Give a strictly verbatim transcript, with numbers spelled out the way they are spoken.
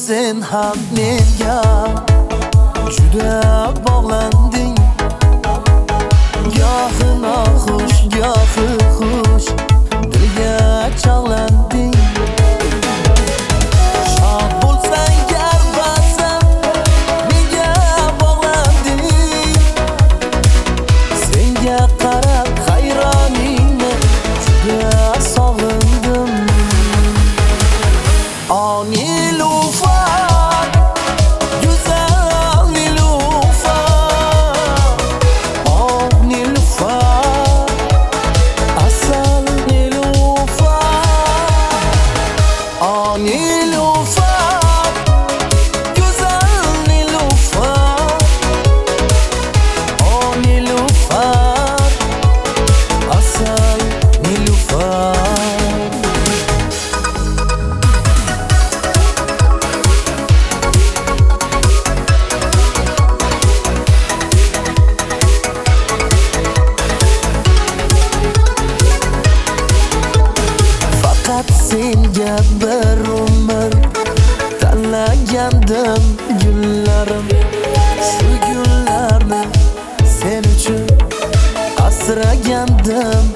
sen ham menga juda bog'landing. Gohi noxush, gohi xush, dilga chog'landing. Shod bo'lsang gar ba'zan menga bog'landing. Senga qarab hayroningni juda sog'indim. Oh Nilufar, güzel Nilufar. Oh Nilufar, asal Nilufar. Oh Nilufar, güzel Nilufar. Oh Nilufar, asal Nilufar. Senga bir umr tanlagandim gullarim. Shu gullarni sen uchun asragandim.